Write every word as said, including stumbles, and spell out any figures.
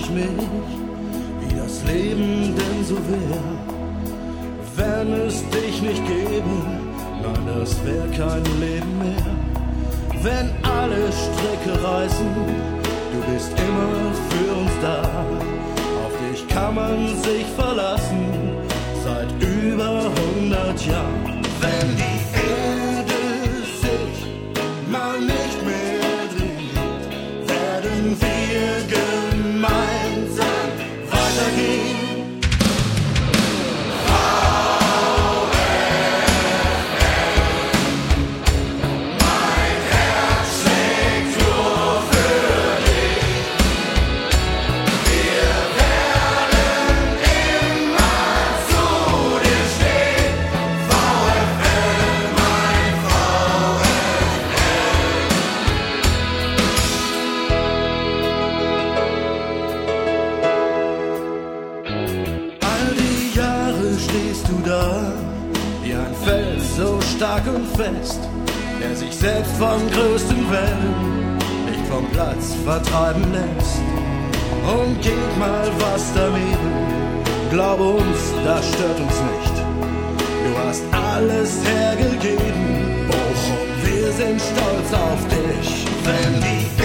ich mich, wie das Leben denn so wär, wenn es dich nicht gäbe. Nein, das wär kein Leben mehr. Wenn alle Stricke reißen, du bist immer für uns da. Auf dich kann man sich verlassen, seit über hundert Jahren. Wenn die Erde sich mal nicht mehr dreht, werden wir gemeinsam weitergehen. Stehst du da, wie ein Fels so stark und fest, der sich selbst von größten Wellen nicht vom Platz vertreiben lässt. Und geht mal was daneben, glaube uns, das stört uns nicht. Du hast alles hergegeben, oh, und wir sind stolz auf dich. Wenn die